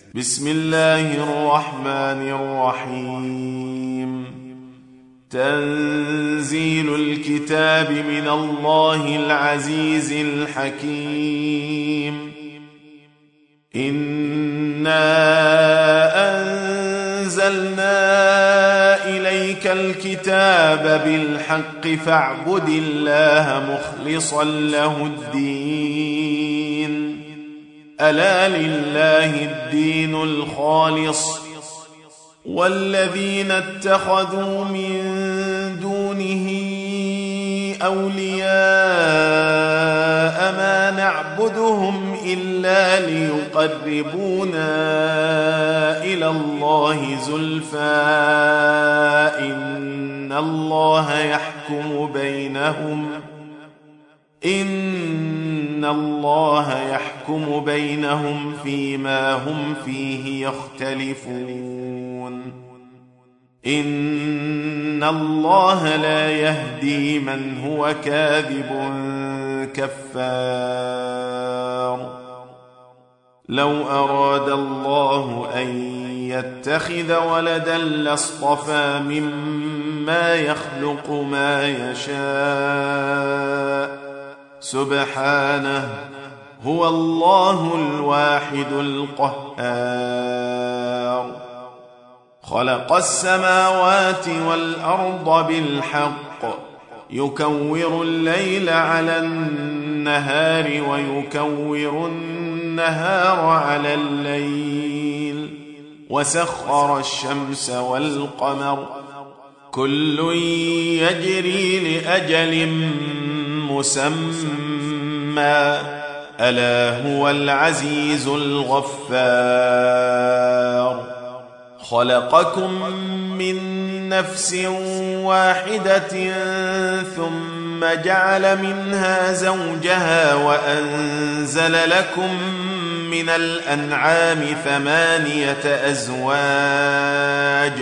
بسم الله الرحمن الرحيم. تنزيل الكتاب من الله العزيز الحكيم. إنا أنزلنا إليك الكتاب بالحق فاعبد الله مخلصا له الدين. ألا لله الدين الخالص والذين اتخذوا من دونه أولياء ما نعبدهم إلا ليقربونا إلى الله زلفى إن الله يحكم بينهم فيما هم فيه يختلفون. إن الله لا يهدي من هو كاذب كفار. لو أراد الله أن يتخذ ولدا لاصطفى مما يخلق ما يشاء سبحانه هو الله الواحد القهار. خلق السماوات والأرض بالحق يكور الليل على النهار ويكور النهار على الليل وسخر الشمس والقمر كل يجري لأجل مسمى ألا هو العزيز الغفار. خلقكم من نفس واحدة ثم جعل منها زوجها وأنزل لكم من الأنعام 8 أزواج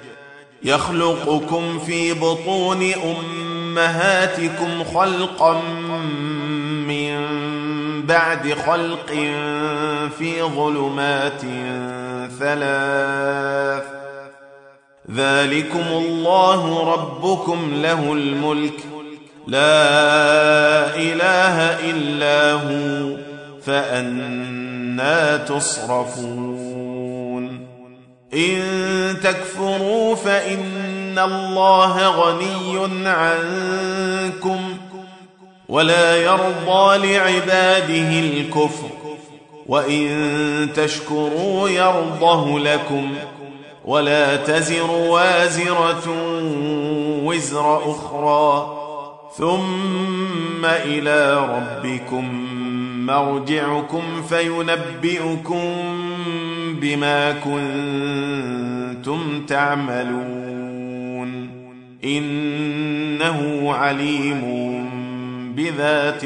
يخلقكم في بطون أمهاتكم خلقا من بعد خلق في ظلمات 3 ذلكم الله ربكم له الملك لا إله إلا هو فأنى تصرفون. إن تكفروا فإن الله غني عنكم ولا يرضى لعباده الكفر وإن تشكروا يرضه لكم ولا تزر وازرة وزر أخرى ثم إلى ربكم مرجعكم فينبئكم بما كنتم تعملون إنه عليم بذات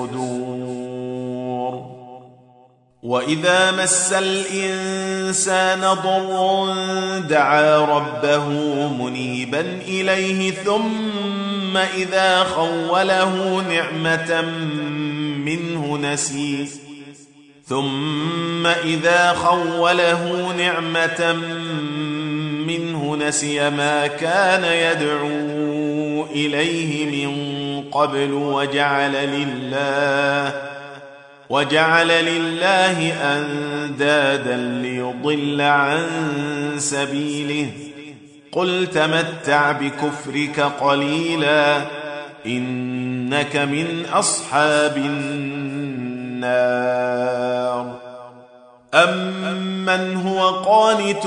الصدور. وإذا مس الإنسان ضر دعا ربه منيبا إليه ثم إذا خوله نعمة منه نسي ما كان يدعو إليه من قبل وجعل لله أندادا ليضل عن سبيله قل تمتع بكفرك قليلا إنك من أصحاب النار. أمن هو قانت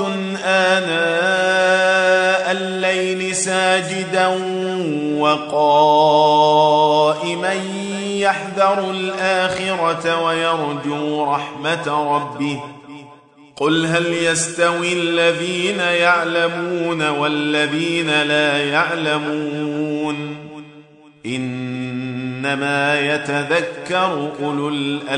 آناء الليل ساجدا وقائما يحذر الآخرة ويرجو رحمة ربه قل هل يستوي الذين يعلمون والذين لا يعلمون إنما يتذكر أولو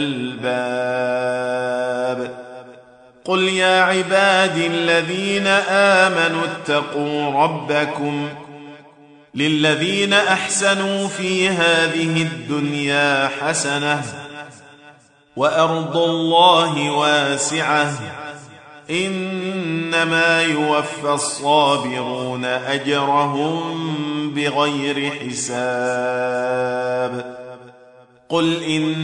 الألباب. قل يا عبادي الذين آمنوا اتقوا ربكم للذين أحسنوا في هذه الدنيا حسنة وأرض الله واسعة إنما يوفى الصابرون أجرهم بغير حساب قل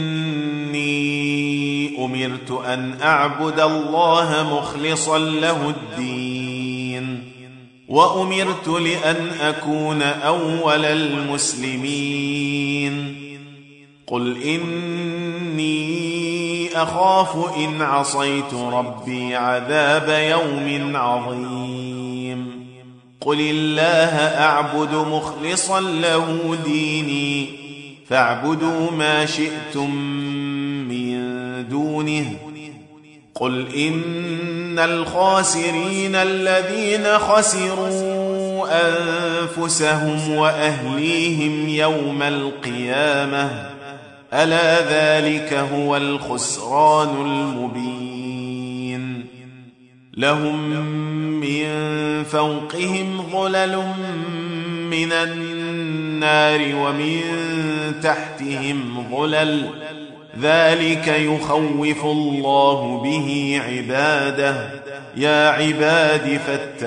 إني أمرت أن أعبد الله مخلصا له الدين وأمرت لأن أكون أول المسلمين قل إني أخاف إن عصيت ربي عذاب يوم عظيم قل الله أعبد مخلصا له ديني فاعبدوا ما شئتم من دونه قل إن الخاسرين الذين خسروا أنفسهم وأهليهم يوم القيامة ألا ذلك هو الخسران المبين لهم من فوقهم ظلل من النار ومن تحتهم ظلل ذلك يخوف الله به عباده يا عباد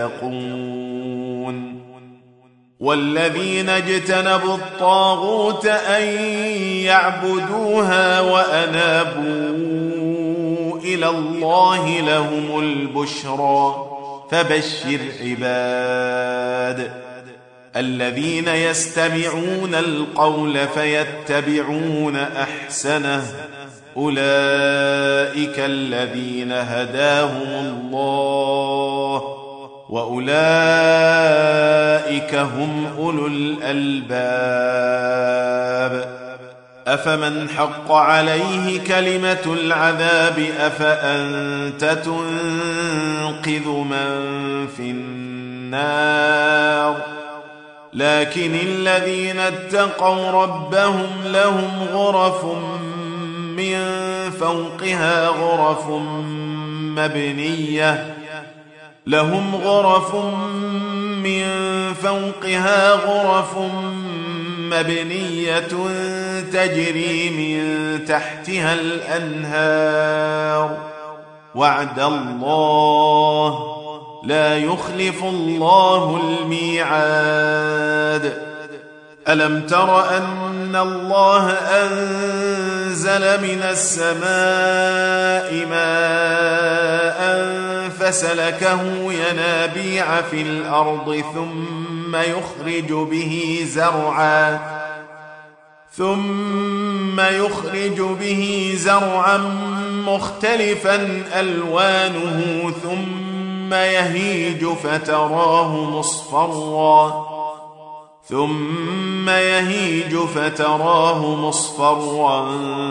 فاتقون والذين اجتنبوا الطاغوت أن يعبدوها وأنابوا إلى الله لهم البشرى فبشر عباد الذين يستمعون القول فيتبعون أحسنه أولئك الذين هداهم الله وأولئك هم أولو الألباب أفمن حق عليه كلمة العذاب أفأنت تنقذ من في النار لكن الذين اتقوا ربهم لهم غرف من فوقها غرف مبنية تجري من تحتها الأنهار وعد الله لا يخلف الله الميعاد ألم تر أن الله أنزل من السماء ماء فسلكه ينابيع في الأرض ثم يخرج به زرعا مختلفا ألوانه ثم يهيج فتراه مصفرا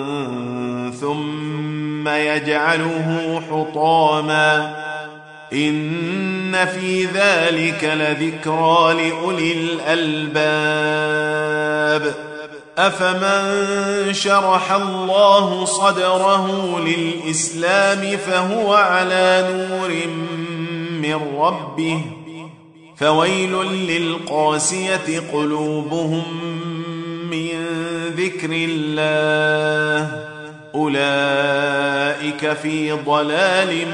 ثم يجعله حطاما إن في ذلك لذكرى لأولي الألباب أفمن شرح الله صدره للإسلام فهو على نور من ربه فويل للقاسية قلوبهم من ذكر الله أولئك في ضلال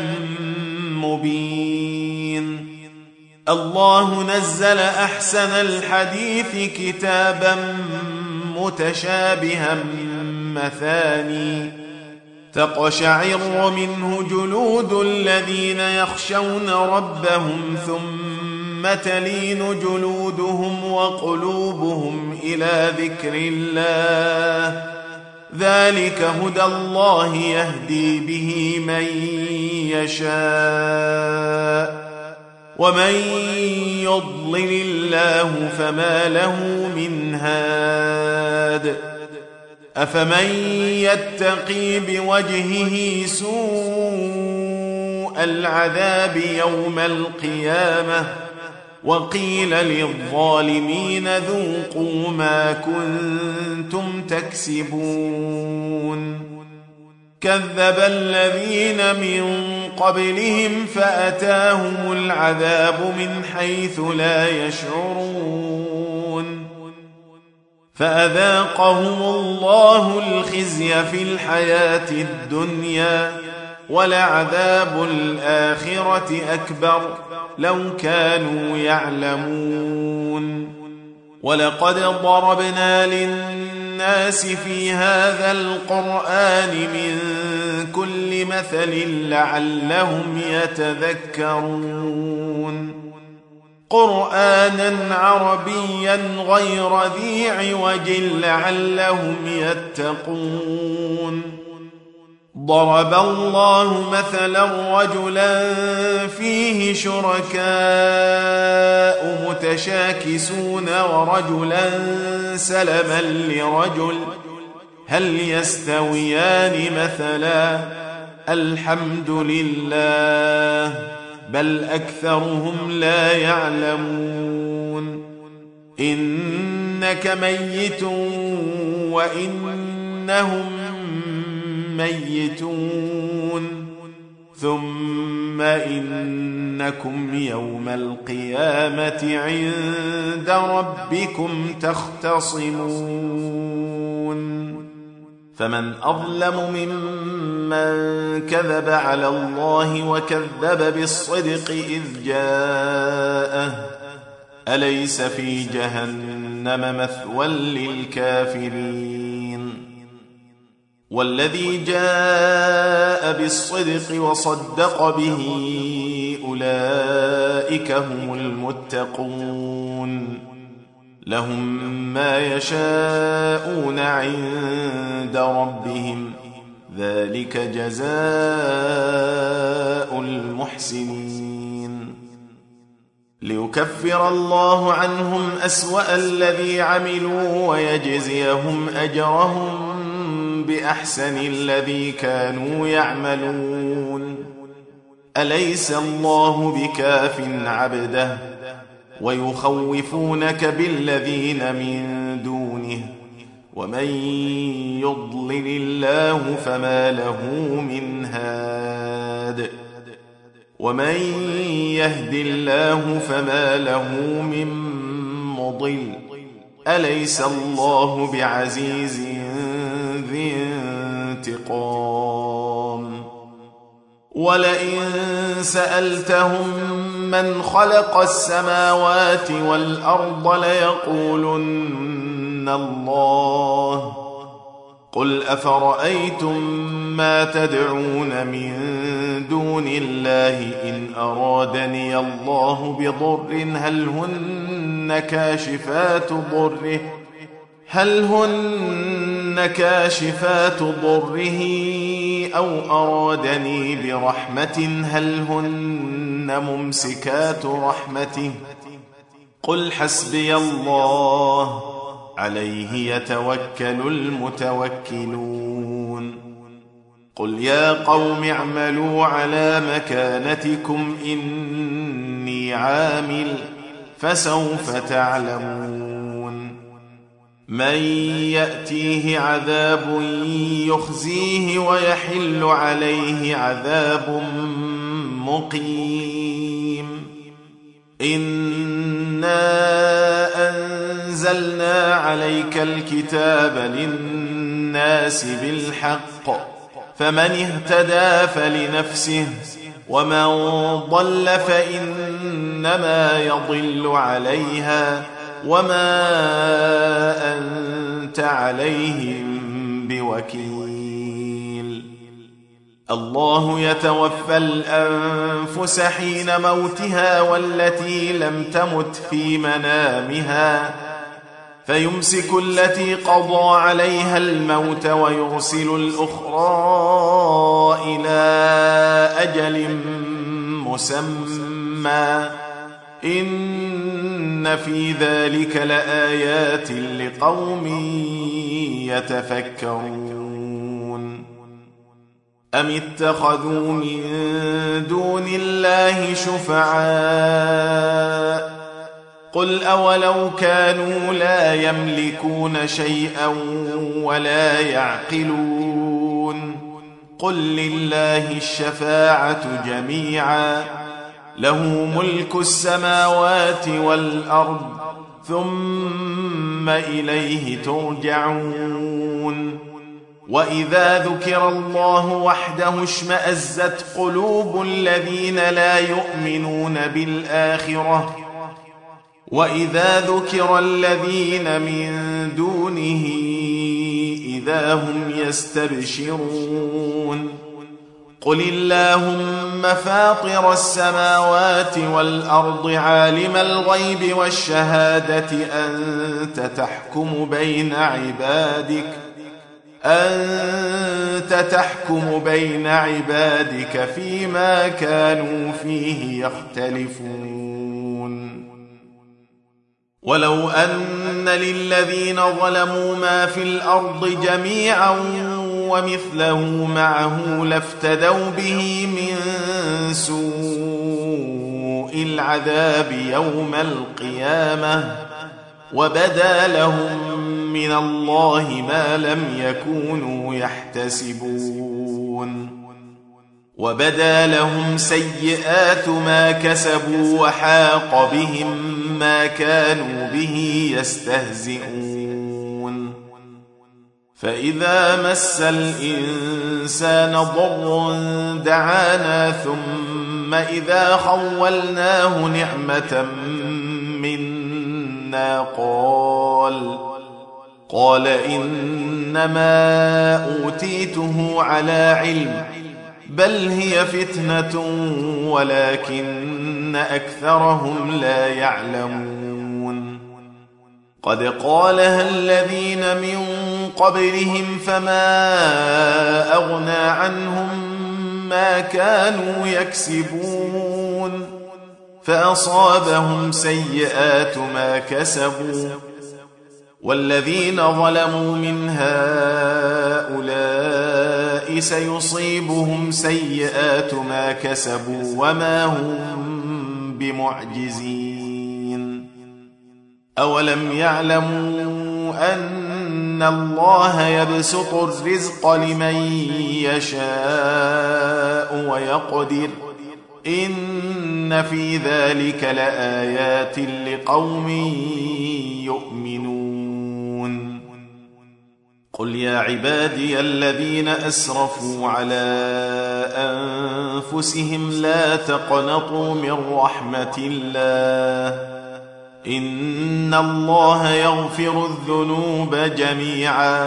مبين الله نزل أحسن الحديث كتابا متشابها مثاني تقشعر منه جلود الذين يخشون ربهم ثم تلين جلودهم وقلوبهم إلى ذكر الله ذلك هدى الله يهدي به من يشاء ومن يضلل الله فما له من هاد أفمن يتقي بوجهه سوء العذاب يوم القيامة وقيل للظالمين ذوقوا ما كنتم تكسبون كذب الذين من قبلهم فأتاهم العذاب من حيث لا يشعرون فأذاقهم الله الخزي في الحياة الدنيا ولعذاب الآخرة أكبر لو كانوا يعلمون ولقد ضربنا للناس في هذا القرآن من كل مثل لعلهم يتذكرون قرآنا عربيا غير ذي عوج لعلهم يتقون ضرب الله مثلا رجلا فيه شركاء متشاكسون ورجلا سلما لرجل هل يستويان مثلا الحمد لله بل أكثرهم لا يعلمون إنك ميت وإنهم ميتون ثم إنكم يوم القيامة عند ربكم تختصمون فمن أظلم ممن كذب على الله وكذب بالصدق إذ جاءه أليس في جهنم مثوى للكافرين والذي جاء بالصدق وصدق به أولئك هم المتقون لهم ما يشاءون عند ربهم ذلك جزاء المحسنين ليكفر الله عنهم أسوأ الذي عملوا ويجزيهم أجرهم بأحسن الذي كانوا يعملون أليس الله بكاف عبده ويخوفونك بالذين من دونه ومن يضلل الله فما له من هاد ومن يهد الله فما له من مضل أليس الله بعزيز ذي انتقام ولئن سألتهم من خلق السماوات والأرض ليقولن الله قل أفرأيتم ما تدعون من دون الله إن أرادني الله بضر هل هن كاشفات ضره أو أرادني برحمة هل هن ممسكات رحمته قل حسبي الله عليه يتوكل المتوكلون قل يا قوم اعملوا على مكانتكم إني عامل فسوف تعلمون من يأتيه عذاب يخزيه ويحل عليه عذاب مقيم إنا أنزلنا عليك الكتاب للناس بالحق فمن اهتدى فلنفسه ومن ضل فإنما يضل عليها وما أنت عليهم بوكيل الله يتوفى الأنفس حين موتها والتي لم تمت في منامها فيمسك التي قضى عليها الموت ويرسل الأخرى إلى أجل مسمى إن في ذلك لآيات لقوم يتفكرون أم اتخذوا من دون الله شفعاء قل أولو كانوا لا يملكون شيئا ولا يعقلون قل لله الشفاعة جميعا له ملك السماوات والأرض ثم إليه ترجعون وإذا ذكر الله وحده اشمأزت قلوب الذين لا يؤمنون بالآخرة وإذا ذكر الذين من دونه إذا هم يستبشرون قل اللهم فاطر السماوات والأرض عالم الغيب والشهادة أنت تحكم بين عبادك فيما كانوا فيه يختلفون ولو أن للذين ظلموا ما في الأرض جميعا ومثله معه لافتدوا به من سوء العذاب يوم القيامة وبدا لهم من الله ما لم يكونوا يحتسبون وبدا لهم سيئات ما كسبوا وحاق بهم ما كانوا به يستهزئون فإذا مس الإنسان ضر دعانا ثم إذا خولناه نعمة منا قال إنما أوتيته على علم بل هي فتنة ولكن أكثرهم لا يعلمون قد قالها الذين من قبلهم فما أغنى عنهم ما كانوا يكسبون فأصابهم سيئات ما كسبوا والذين ظلموا من هؤلاء سيصيبهم سيئات ما كسبوا وما هم بمعجزين أولم يعلموا أن الله يبسط الرزق لمن يشاء ويقدر إن في ذلك لآيات لقوم يؤمنون قل يا عبادي الذين أسرفوا على أنفسهم لا تقنطوا من رحمة الله إن الله يغفر الذنوب جميعا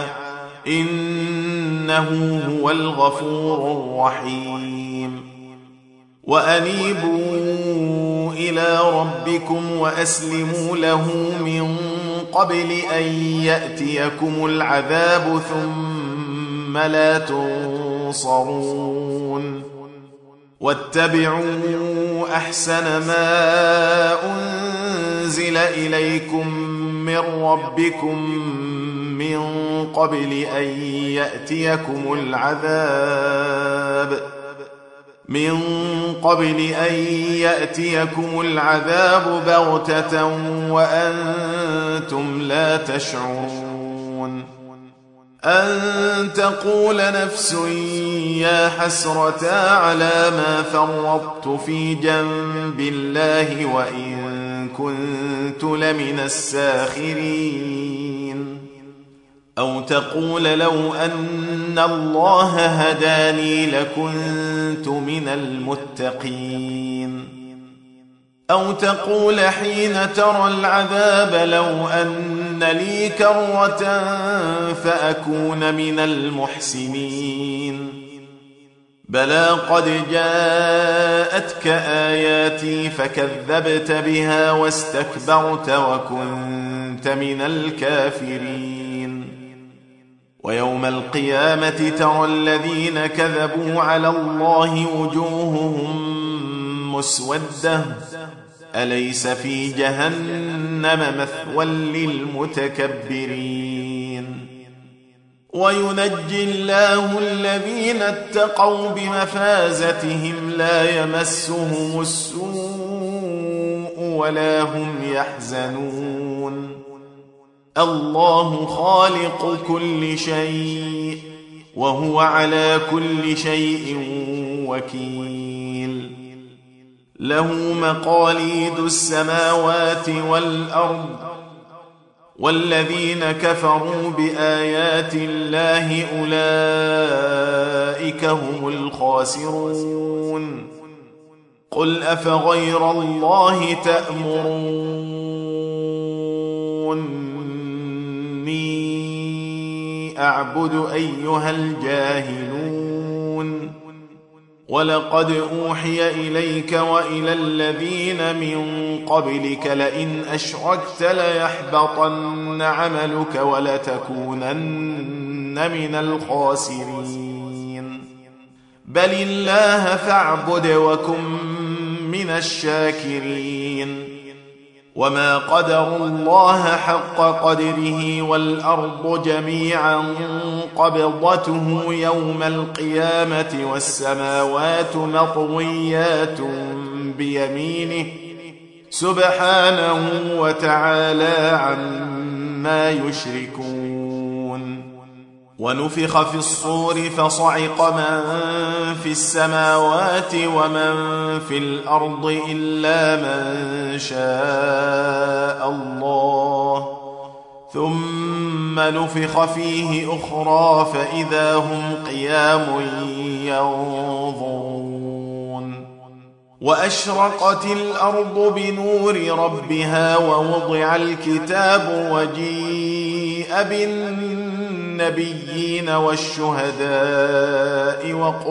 إنه هو الغفور الرحيم وأنيبوا إلى ربكم وأسلموا له من قبل أن يأتيكم العذاب ثم لا تنصرون واتبعوا أحسن ما أنزل إليكم من ربكم من قبل أن يأتيكم العذاب بغتة وأنتم لا تشعرون أن تقول نفس يا حسرة على ما فرطت في جنب الله وإن كنت لمن الساخرين أو تقول لو أن الله هداني لكنت من المتقين أو تقول حين ترى العذاب لو أن لي كرة فأكون من المحسنين بلى قد جاءتك آياتي فكذبت بها واستكبرت وكنت من الكافرين ويوم القيامة ترى الذين كذبوا على الله وجوههم مسودة أليس في جهنم مثوى للمتكبرين وينجي الله الذين اتقوا بمفازتهم لا يمسهم السوء ولا هم يحزنون الله خالق كل شيء وهو على كل شيء وكيل له مقاليد السماوات والأرض والذين كفروا بآيات الله أولئك هم الخاسرون قل أفغير الله تأمروني أعبد أيها الجاهلون ولقد أوحي إليك وإلى الذين من قبلك لئن أشركت ليحبطن عملك ولتكونن من الخاسرين بل الله فاعبد وكن من الشاكرين وما قدروا الله حق قدره والأرض جميعا قبضته يوم القيامة والسماوات مطويات بيمينه سبحانه وتعالى عما يشركون ونفخ في الصور فصعق من في السماوات ومن في الأرض إلا من شاء الله ثم نفخ فيه أخرى فإذا هم قيام ينظرون وأشرقت الأرض بنور ربها ووضع الكتاب وجيء بالنبيين والشهداء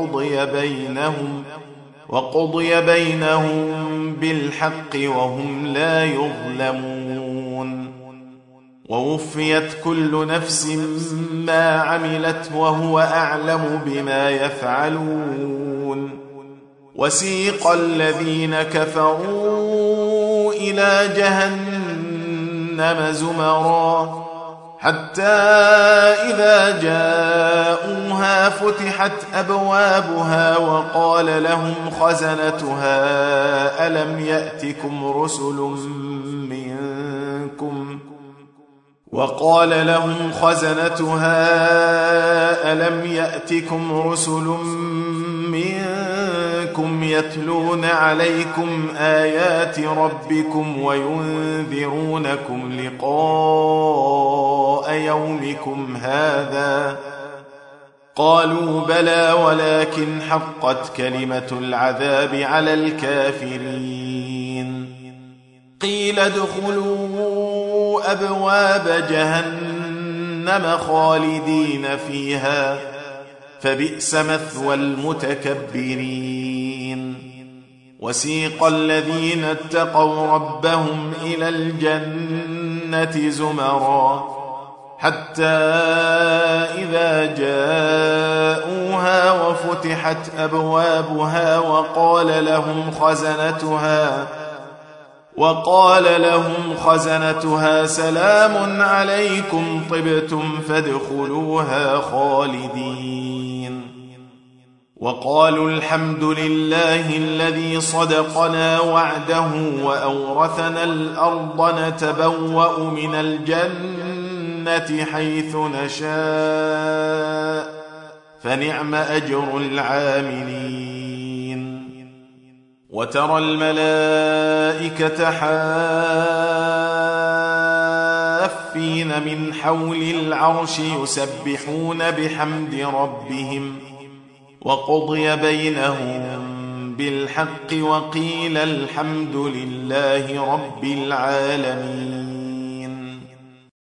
وقضي بينهم بالحق وهم لا يظلمون ووفيت كل نفس ما عملت وهو أعلم بما يفعلون وسيق الذين كفروا إلى جهنم زمرا حتى إذا جاءوها فتحت أبوابها وقال لهم خزنتها ألم يأتكم رسل منكم يتلون عليكم آيات ربكم وينذرونكم لقاء يومكم هذا قالوا بلى ولكن حقت كلمة العذاب على الكافرين قيل ادخلوا أبواب جهنم خالدين فيها فبئس مثوى المتكبرين وسيق الذين اتقوا ربهم إلى الجنة زمرا حتى إذا جاءوها وفتحت أبوابها وقال لهم خزنتها سلام عليكم طبتم فادخلوها خالدين وقالوا الحمد لله الذي صدقنا وعده وأورثنا الأرض نتبوأ من الجنة حيث نشاء فنعم أجر العاملين وترى الملائكة حافين من حول العرش يسبحون بحمد ربهم وقضي بينهم بالحق وقيل الحمد لله رب العالمين